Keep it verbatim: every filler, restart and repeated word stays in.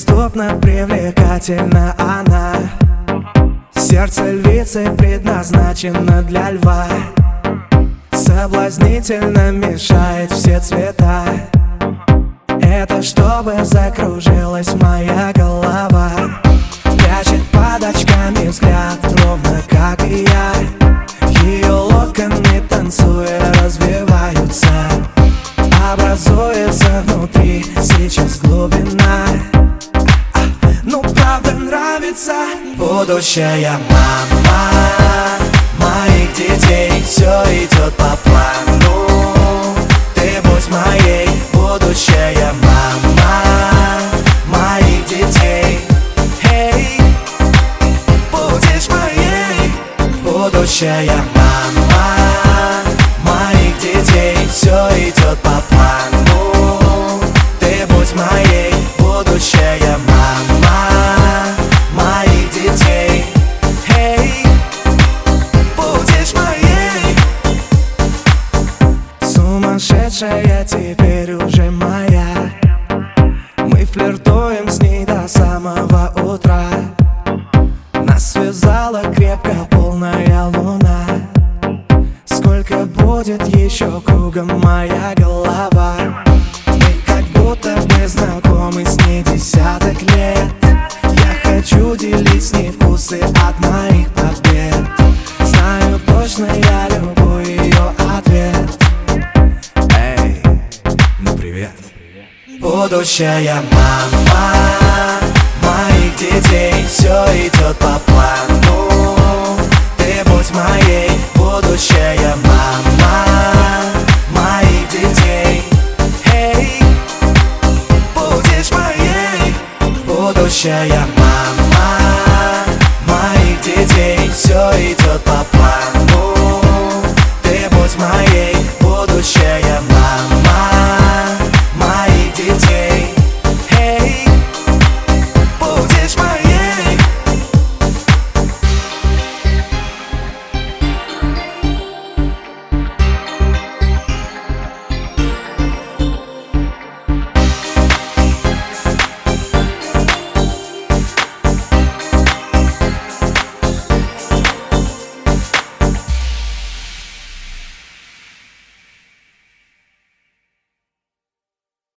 Неприступно привлекательна она, сердце львицы предназначено для льва. Соблазнительно мешает все цвета, это чтобы закружилась моя голова. Прячет под очками взгляд, ровно как и я. Ее локоны, танцуя, развиваются. Образуется внутри сейчас глубина. Ну правда нравится. Будущая мама моих детей, все идет по плану. Ты будь моей, будущая мама моих детей. Эй, будешь моей, будущая мама моих детей. Все идет по плану. Ты будь моей, будущая мама моих детей. Эй, будешь моей. Сумасшедшая теперь уже моя. Мы флиртуем с ней до самого утра. Нас связала крепко полная луна. Сколько будет еще кругом моя голова. Мы как будто бы знакомы с ней десяток лет. Я хочу делить с ней вкусы от моих побед. Знаю точно, я люблю ее ответ. Эй, ну привет. Будущая мама моих детей, все идет по плану. Ты будь моей, будущая мама моих детей. Эй, будешь моей, будущая мама.